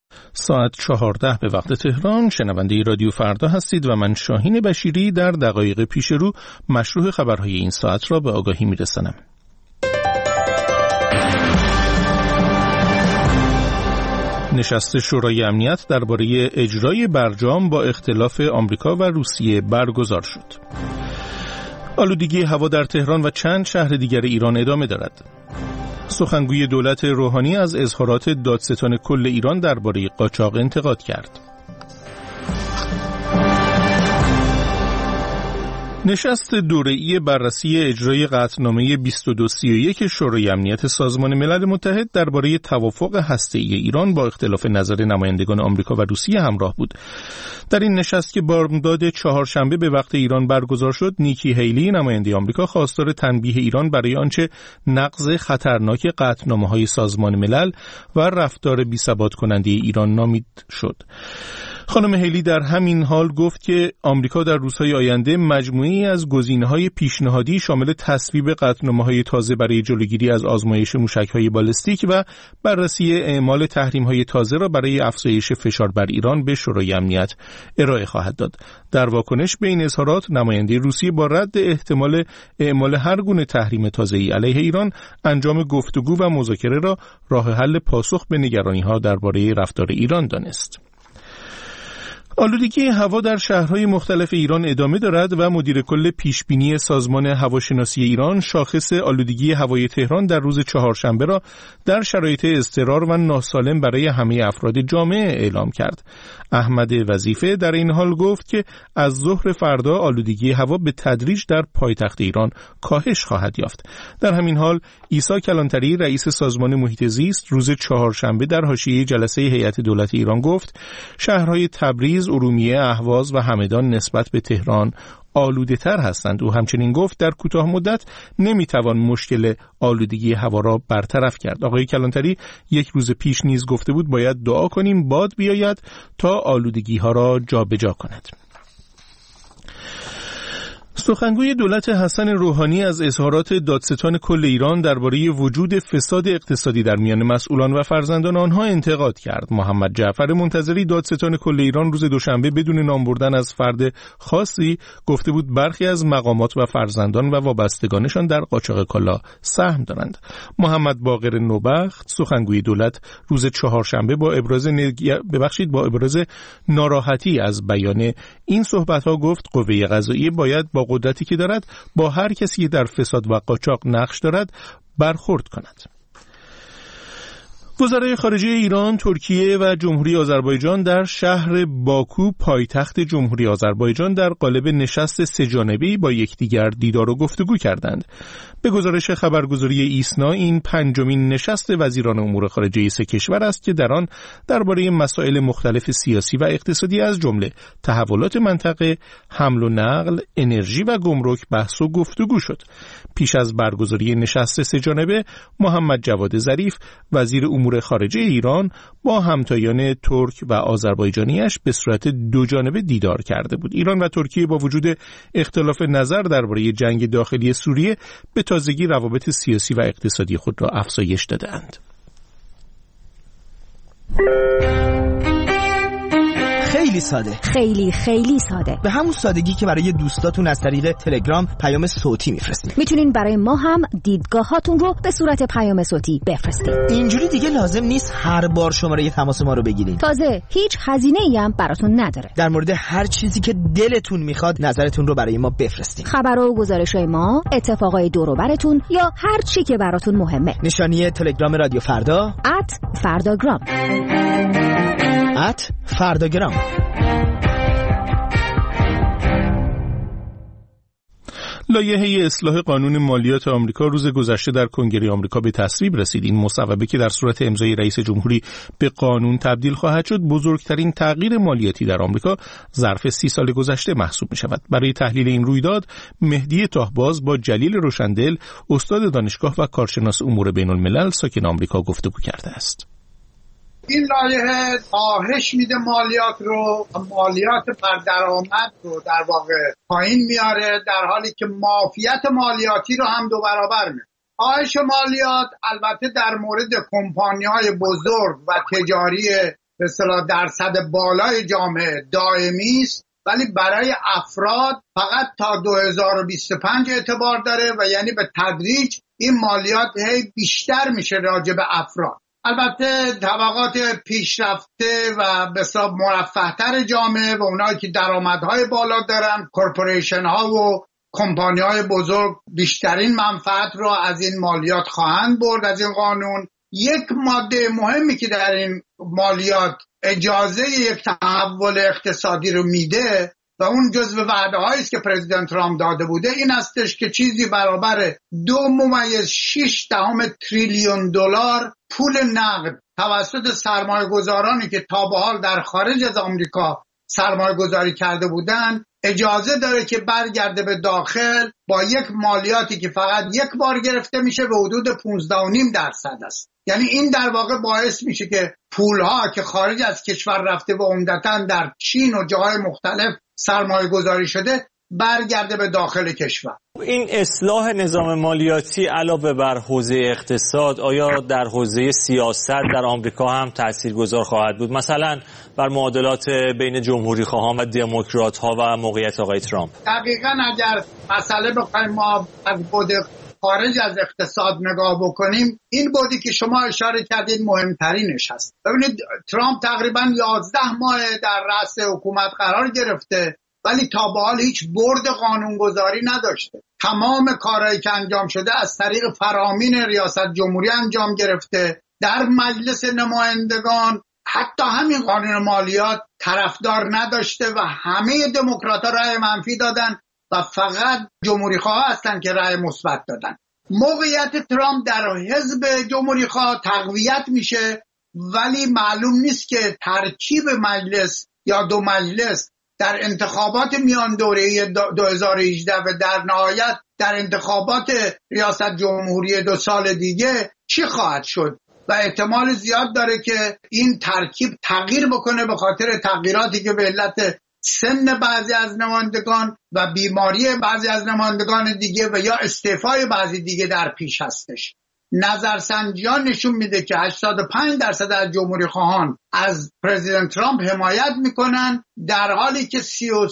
ساعت 14 به وقت تهران. شنونده رادیو فردا هستید و من شاهین بشیری در دقایق پیش رو مشروع خبرهای این ساعت را به آگاهی میرسانم. نشست شورای امنیت درباره اجرای برجام با اختلاف آمریکا و روسیه برگزار شد. آلودگی هوا در تهران و چند شهر دیگر ایران ادامه دارد. سخنگوی دولت روحانی از اظهارات دادستان کل ایران درباره قاچاق انتقاد کرد. نشست دوره‌ای بررسی اجرای قطعنامه 2231 شورای امنیت سازمان ملل متحد درباره توافق هسته‌ای ایران با اختلاف نظر نمایندگان آمریکا و روسیه همراه بود. در این نشست که بامداد چهارشنبه به وقت ایران برگزار شد، نیکی هیلی نماینده آمریکا خواستار تنبیه ایران برای آنچه نقض خطرناک قطعنامه‌های سازمان ملل و رفتار بی‌ثبات کننده ایران نامید شد. خانم هیلی در همین حال گفت که آمریکا در روزهای آینده مجموعه‌ای از گزینه‌های پیشنهادی شامل تصویب قطعنامه‌های تازه برای جلوگیری از آزمایش موشک‌های بالستیک و بررسی اعمال تحریم‌های تازه را برای افزایش فشار بر ایران به شورای امنیت ارائه خواهد داد. در واکنش به این اظهارات، نماینده روسیه با رد احتمال اعمال هر گونه تحریم تازه‌ای علیه ایران، انجام گفتگو و مذاکره را راه حل پاسخ به نگرانی‌ها درباره رفتار ایران دانست. آلودگی هوا در شهرهای مختلف ایران ادامه دارد و مدیر کل پیشبینی سازمان هواشناسی ایران شاخص آلودگی هوای تهران در روز چهارشنبه را در شرایط اضطرار و ناسالم برای همه افراد جامعه اعلام کرد. احمد وظیفه در این حال گفت که از ظهر فردا آلودگی هوا به تدریج در پایتخت ایران کاهش خواهد یافت. در همین حال عیسی کلانتری رئیس سازمان محیط زیست روز چهارشنبه در حاشیه جلسه هیئت دولت ایران گفت شهرهای تبریز، ارومیه، اهواز و همدان نسبت به تهران آلوده تر هستند. او همچنین گفت در کوتاه مدت نمیتوان مشکل آلودگی هوا را برطرف کرد. آقای کلانتری یک روز پیش نیز گفته بود باید دعا کنیم باد بیاید تا آلودگی ها را جابجا کند. سخنگوی دولت حسن روحانی از اظهارات دادستان کل ایران درباره وجود فساد اقتصادی در میان مسئولان و فرزندان آنها انتقاد کرد. محمد جعفر منتظری دادستان کل ایران روز دوشنبه بدون نام بردن از فرد خاصی گفته بود برخی از مقامات و فرزندان و وابستگانشان در قاچاق کالا سهم دارند. محمد باقر نوبخت سخنگوی دولت روز چهارشنبه با ابراز ناراحتی از بیان این صحبت‌ها گفت قوه قضاییه باید با قدرتی که دارد با هر کسی در فساد و قاچاق نقش دارد برخورد کند. وزرای خارجه ایران، ترکیه و جمهوری آذربایجان در شهر باکو پایتخت جمهوری آذربایجان در قالب نشست سه‌جانبه‌ای با یکدیگر دیدار و گفتگو کردند. به گزارش خبرگزاری ایسنا این پنجمین نشست وزیران امور خارجه سه کشور است که در آن درباره مسائل مختلف سیاسی و اقتصادی از جمله تحولات منطقه، حمل و نقل، انرژی و گمرک بحث و گفتگو شد. پیش از برگزاری نشست سه‌جانبه، محمد جواد ظریف وزیر امور خارجه ایران با همتایان ترک و آذربایجانیش به صورت دوجانبه دیدار کرده بود. ایران و ترکیه با وجود اختلاف نظر درباره جنگ داخلی سوریه به تازگی روابط سیاسی و اقتصادی خود را افزایش داده‌اند. خیلی ساده، خیلی ساده، به همون سادگی که برای دوستاتون از طریق تلگرام پیام صوتی میفرستید. میتونین برای ما هم دیدگاهاتون رو به صورت پیام صوتی بفرستید. اینجوری دیگه لازم نیست هر بار شماره تماس ما رو بگیرین. تازه هیچ هزینه‌ای هم براتون نداره. در مورد هر چیزی که دلتون میخواد نظرتون رو برای ما بفرستید. خبرها و گزارش‌های ما، اتفاقای دور و براتون یا هر چی که براتون مهمه. نشانی تلگرام رادیو فردا @فرداگرام @فرداگرام. لایحه اصلاح قانون مالیات آمریکا روز گذشته در کنگره آمریکا به تصویب رسید. این مصوبه که در صورت امضای رئیس جمهوری به قانون تبدیل خواهد شد، بزرگترین تغییر مالیاتی در آمریکا ظرف 30 سال گذشته محسوب می شود. برای تحلیل این رویداد، مهدی تاهباز با جلیل روشندل، استاد دانشگاه و کارشناس امور بین الملل ساکن آمریکا گفتگو کرده است. این لایحه کاهش میده مالیات بر درآمد رو در واقع پایین میاره، در حالی که معافیت مالیاتی رو هم 2 برابر میکنه. کاهش مالیات البته در مورد کمپانی‌های بزرگ و تجاری به اصطلاح درصد بالای جامعه دائمی است، ولی برای افراد فقط تا 2025 اعتبار داره و یعنی به تدریج این مالیات هی بیشتر میشه راجع به افراد. البته طبقات پیشرفته و بسیار مرفه‌تر جامعه و اونایی که درآمدهای بالا دارن، کورپوریشن ها و کمپانی های بزرگ بیشترین منفعت را از این مالیات خواهند برد، از این قانون. یک ماده مهمی که در این مالیات اجازه یک تحول اقتصادی رو میده و اون جزو وعده‌هایی است که پرزیدنت ترامپ داده بوده، این هستش که چیزی برابر 2.6 تریلیون دلار پول نقد توسط سرمایه‌گذارانی که تا به حال در خارج از آمریکا سرمایه گذاری کرده بودن اجازه داره که برگرده به داخل با یک مالیاتی که فقط یک بار گرفته میشه به حدود 15.5% است. یعنی این در واقع باعث میشه که پولها که خارج از کشور رفته و عمدتاً در چین و جاهای مختلف سرمایه گذاری شده برگرده به داخل کشور. این اصلاح نظام مالیاتی علاوه بر حوزه اقتصاد آیا در حوزه سیاست در آمریکا هم تاثیرگذار خواهد بود، مثلا بر معادلات بین جمهوری خواهان و دموکرات ها و موقعیت آقای ترامپ؟ دقیقاً اگر مسئله بخوایم ما از بعد خارج از اقتصاد نگاه بکنیم، این بودی که شما اشاره کردید مهمترینش هست. ببینید ترامپ تقریباً 11 ماه در رأس حکومت قرار گرفته ولی تا به حال هیچ برد قانونگذاری نداشته. تمام کارهایی که انجام شده از طریق فرامین ریاست جمهوری انجام گرفته. در مجلس نمایندگان حتی همین قانون مالیات طرفدار نداشته و همه دموکرات‌ها رأی منفی دادن و فقط جمهوری‌خواه هستن که رأی مثبت دادن. موقعیت ترامپ در حزب جمهوری‌خواه تقویت میشه ولی معلوم نیست که ترکیب مجلس یا دو مجلس در انتخابات میان دوره 2018 و در نهایت در انتخابات ریاست جمهوری 2 سال دیگه چی خواهد شد و احتمال زیاد داره که این ترکیب تغییر بکنه به خاطر تغییراتی که به علت سن بعضی از نمایندگان و بیماری بعضی از نمایندگان دیگه و یا استعفای بعضی دیگه در پیش هستش. نظرسنجیان نشون میده که 85% از جمهوری خواهان از پرزیدنت ترامپ حمایت میکنن در حالی که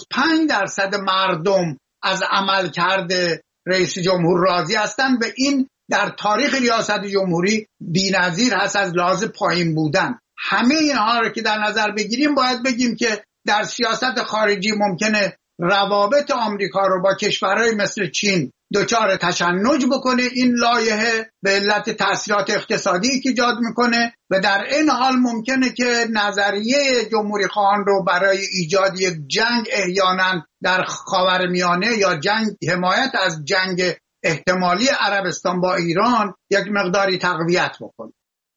35% مردم از عملکرد رئیس جمهور راضی هستن و این در تاریخ ریاست جمهوری بی‌نظیر هست از لحاظ پایین بودن. همه اینها رو که در نظر بگیریم باید بگیم که در سیاست خارجی ممکنه روابط آمریکا رو با کشورهای مثل چین دچار تشنج بکنه این لایحه به علت تأثیرات اقتصادی که ایجاد میکنه و در این حال ممکنه که نظریه جمهوری خواهان رو برای ایجاد یک جنگ احیانا در خاورمیانه یا جنگ حمایت از جنگ احتمالی عربستان با ایران یک مقداری تقویت بکنه.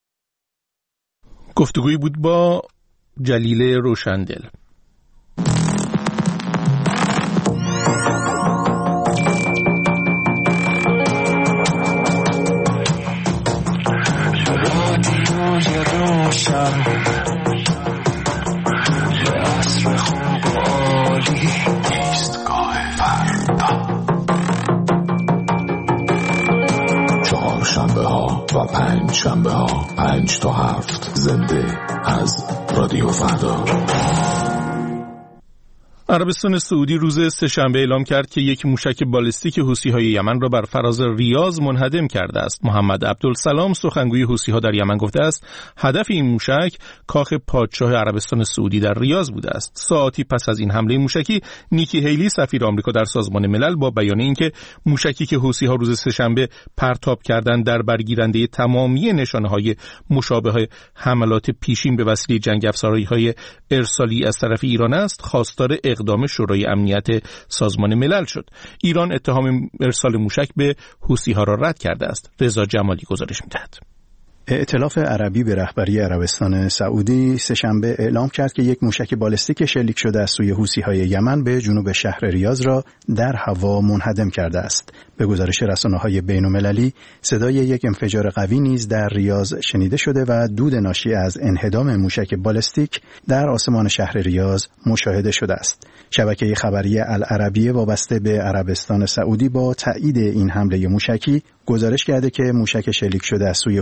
گفتگویی بود با جلیل روشندل. شنبه ها و 5 شنبه ها 5 تا 7 زنده از رادیو فردا. عربستان سعودی روز سه‌شنبه اعلام کرد که یک موشک بالستیک حوثی‌های یمن را بر فراز ریاض منهدم کرده است. محمد عبدالسلام سخنگوی حوثی‌ها در یمن گفته است هدف این موشک کاخ پادشاه عربستان سعودی در ریاض بوده است. ساعتی پس از این حمله موشکی، نیکی هیلی سفیر آمریکا در سازمان ملل با بیان اینکه موشکی که حوثی‌ها روز سه‌شنبه پرتاب کردند در برگیرنده تمامی نشانه‌های مشابه حملات پیشین به وسیله جنگ افزاری‌های ارسالی از طرف ایران است، خواستار اقدام شورای امنیت سازمان ملل شد. ایران اتهام ارسال موشک به حوثی‌ها را رد کرده است. رضا جمالی گزارش می‌دهد. ائتلاف عربی به رهبری عربستان سعودی سه‌شنبه اعلام کرد که یک موشک بالستیک شلیک شده از سوی حوثی‌های یمن به جنوب شهر ریاض را در هوا منهدم کرده است. به گزارش رسانه‌های بین‌المللی صدای یک انفجار قوی نیز در ریاض شنیده شده و دود ناشی از انهدام موشک بالستیک در آسمان شهر ریاض مشاهده شده است. شبکه خبری العربیه وابسته به عربستان سعودی با تایید این حمله موشکی گزارش کرده که موشک شلیک شده از سوی حوثی‌ها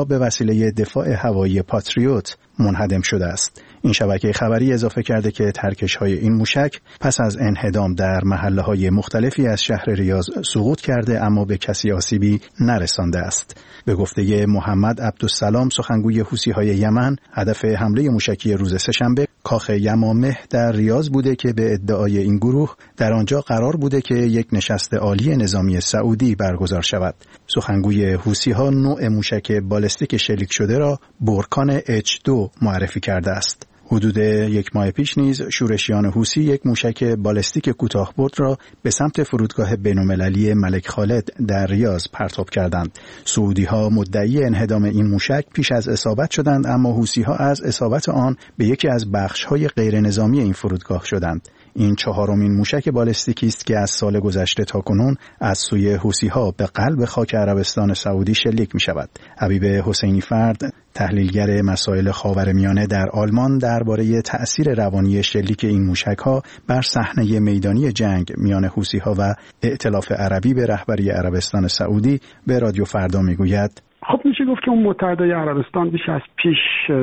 به وسیله دفاع هوایی پاتریوت منهدم شده است. این شبکه خبری اضافه کرده که ترکش‌های این موشک پس از انهدام در محله‌های مختلفی از شهر ریاض سقوط کرده اما به کسی آسیبی نرسانده است. به گفته محمد عبدالسلام سخنگوی حوثی‌های یمن، هدف حمله موشکی روز سه‌شنبه کاخ یمامه در ریاض بوده که به ادعای این گروه در آنجا قرار بوده که یک نشست عالی نظامی سعودی برگزار شود. سخنگوی حوثی‌ها نوع موشک بالستیک شلیک شده را برکان H2 معرفی کرده است. حدود یک ماه پیش نیز شورشیان حوثی یک موشک بالستیک کوتاه‌برد را به سمت فرودگاه بین‌المللی ملک خالد در ریاض پرتاب کردند. سعودی‌ها مدعی انهدام این موشک پیش از اصابت شدند، اما حوثی‌ها از اصابت آن به یکی از بخش‌های غیرنظامی این فرودگاه شدند. این چهارمین موشک بالستیکی است که از سال گذشته تاکنون از سوی حوثی‌ها به قلب خاک عربستان سعودی شلیک می‌شود. حبیب حسینی فرد، تحلیلگر مسائل خاورمیانه در آلمان، درباره تأثیر روانی شلیک این موشک‌ها بر صحنه میدانی جنگ میان حوثی‌ها و ائتلاف عربی به رهبری عربستان سعودی به رادیو فردا میگوید: خب میشه گفت که اون متحدای عربستان بیش از پیش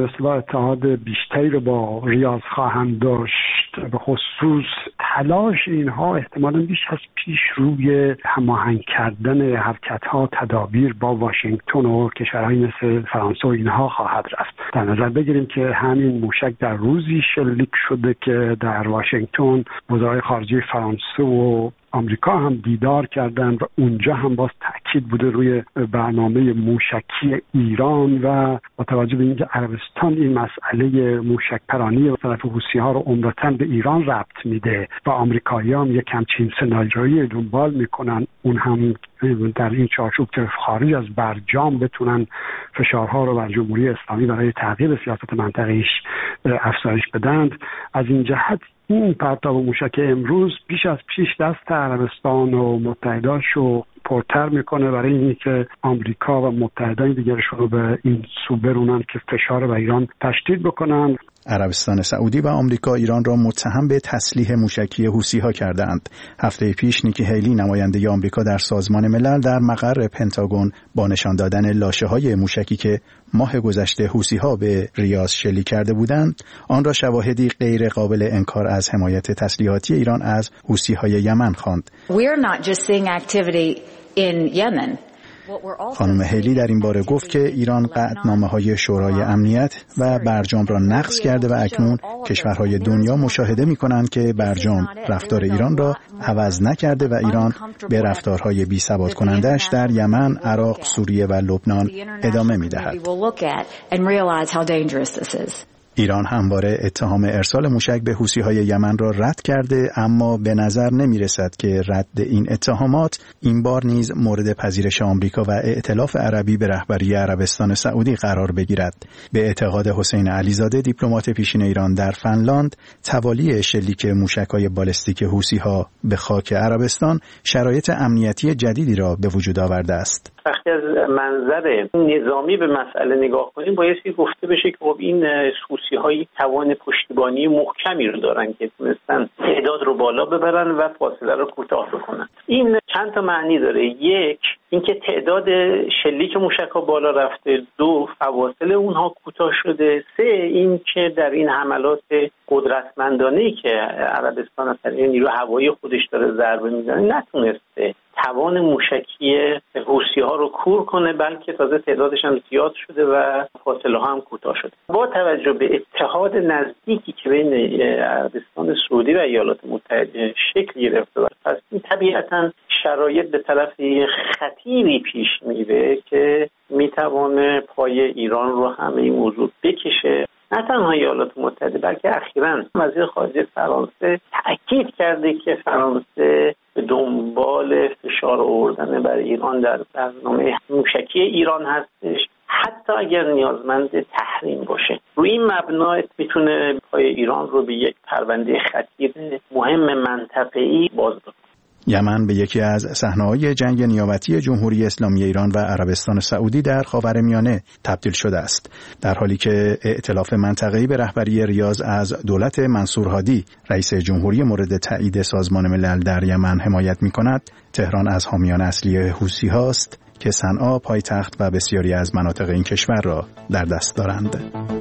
اتحاد بیشتری رو با ریاض خواهند داشت. به خصوص تلاش اینها احتمالاً بیش از پیش روی هماهنگ کردن حرکت‌ها، تدابیر با واشنگتن و کشورهای مثل فرانسه و اینها خواهد رفت. در نظر بگیریم که همین موشک در روزی شلیک شده که در واشنگتن وزرای خارجه فرانسه و آمریکا هم دیدار کردن و اونجا هم باز تأکید بوده روی برنامه موشکی ایران و با توجه به اینکه عربستان این مسئله موشک پرانی و طرف حوثی‌ها رو عمدتاً به ایران ربط میده و آمریکایی‌ها هم یک همچین سناریویی دنبال میکنن، اون هم در این چارچوب که خارج از برجام بتونن فشارها رو بر جمهوری اسلامی برای تغییر سیاست منطقه‌ایش افزایش بدند. از این جهت این پرتاب موشک امروز بیش از پیش دست عربستان و متحداش رو پرتر میکنه برای اینکه آمریکا و متحدان دیگرشون رو به این سو برونن که فشار بر ایران تشدید بکنن. عربستان سعودی و آمریکا ایران را متهم به تسلیح موشکی حوثی‌ها کردند. هفته پیش نیکی هیلی، نماینده آمریکا در سازمان ملل، در مقر پنتاگون با نشان دادن لاشه‌های موشکی که ماه گذشته حوثی‌ها به ریاض شلیک کرده بودند، آن را شواهدی غیر قابل انکار از حمایت تسلیحاتی ایران از حوثی‌های یمن خواند. خانم هیلی در این باره گفت که ایران قطعنامه‌های شورای امنیت و برجام را نقض کرده و اکنون کشورهای دنیا مشاهده می‌کنند که برجام رفتار ایران را عوض نکرده و ایران به رفتارهای بی‌ثبات کننده‌اش در یمن، عراق، سوریه و لبنان ادامه می‌دهد. ایران همواره اتهام ارسال موشک به حوثی‌های یمن را رد کرده، اما به نظر نمی‌رسد که رد این اتهامات این بار نیز مورد پذیرش آمریکا و ائتلاف عربی به رهبری عربستان سعودی قرار بگیرد. به اعتقاد حسین علیزاده، دیپلمات پیشین ایران در فنلاند، توالی شلیک موشک‌های بالستیک حوثی‌ها به خاک عربستان شرایط امنیتی جدیدی را به وجود آورده است. وقتی از منظر نظامی به مسئله نگاه کنیم، بایستی گفته بشه که خب این حوثی‌های توان پشتیبانی محکمی رو دارن که تونستن تعداد رو بالا ببرن و فاصله رو کوتاه بکنن. این چند تا معنی داره. یک، اینکه تعداد شلیک موشک‌ها بالا رفته. دو، فواصل اونها کوتاه شده. سه، اینکه در این حملات قدرتمندانه‌ای که عربستان از طریق نیروی هوایی خودش داره ضربه میزنه نتونسته توان موشکی حوثی‌ها رو کور کنه، بلکه تازه تعدادش هم زیاد شده و فاصله ها هم کوتاه شده. با توجه به اتحاد نزدیکی که بین عربستان سعودی و ایالات متحده شکل گرفته پس این طبیعتاً شرایط به طرف خطیری پیش میره که میتوانه پای ایران رو همه این موضوع بکشه. نه تنها ایالات متحده بلکه اخیراً وزیر خارجه فرانسه تأکید کرده که فرانسه به دنبال فشار آوردن بر ایران در برنامه موشکی ایران هستش، حتی اگر نیازمند تحریم باشه. روی این مبنا میتونه پای ایران رو به یک پرونده خطیر مهم منطقه‌ای باز بکنه. یمن به یکی از صحنه‌های جنگ نیابتی جمهوری اسلامی ایران و عربستان سعودی در خاورمیانه تبدیل شده است. در حالی که ائتلاف منطقه‌ای به رهبری ریاض از دولت منصور هادی رئیس جمهوری مورد تایید سازمان ملل در یمن حمایت می‌کند، تهران از حامیان اصلی حوثی‌هاست که صنعا پایتخت و بسیاری از مناطق این کشور را در دست دارند.